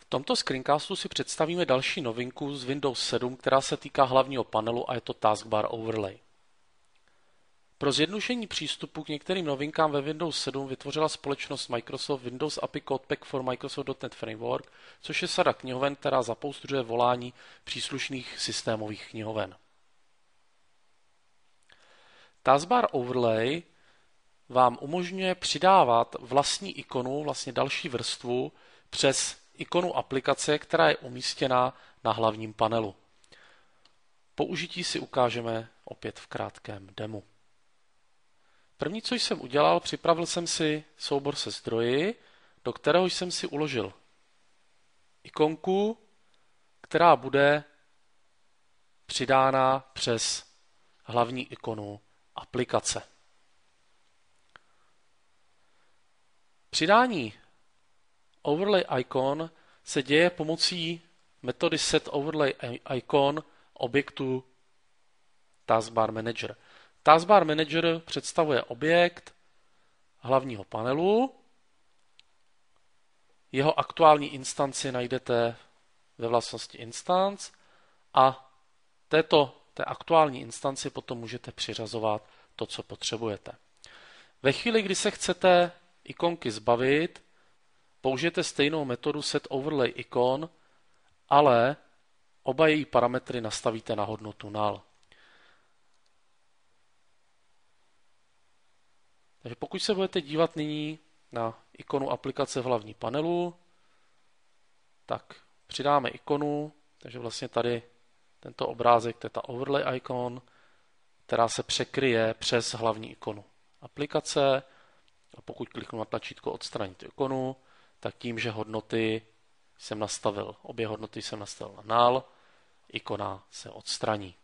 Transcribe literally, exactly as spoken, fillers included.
tomto screencastu si představíme další novinku z Windows sedm, která se týká hlavního panelu a je to Taskbar Overlay. Pro zjednodušení přístupu k některým novinkám ve Windows sedm vytvořila společnost Microsoft Windows A P I Codepack for Microsoft tečka net Framework, což je sada knihoven, která zapouzdřuje volání příslušných systémových knihoven. Taskbar Overlay vám umožňuje přidávat vlastní ikonu, vlastně další vrstvu, přes ikonu aplikace, která je umístěna na hlavním panelu. Použití si ukážeme opět v krátkém demu. První, co jsem udělal, připravil jsem si soubor se zdroji, do kterého jsem si uložil ikonku, která bude přidána přes hlavní ikonu aplikace. Přidání Overlay Icon se děje pomocí metody setOverlayIcon objektu Taskbar Manager. Taskbar Manager představuje objekt hlavního panelu. Jeho aktuální instanci najdete ve vlastnosti Instance a této té aktuální instanci potom můžete přiřazovat to, co potřebujete. Ve chvíli, kdy se chcete ikonky zbavit, použijete stejnou metodu setOverlayIcon, ale oba její parametry nastavíte na hodnotu null. Takže pokud se budete dívat nyní na ikonu aplikace v hlavní panelu, tak přidáme ikonu, takže vlastně tady tento obrázek, to je ta Overlay Icon, která se překryje přes hlavní ikonu aplikace. A pokud kliknu na tlačítko odstranit ikonu, tak tím, že hodnoty jsem nastavil, obě hodnoty jsem nastavil na null, ikona se odstraní.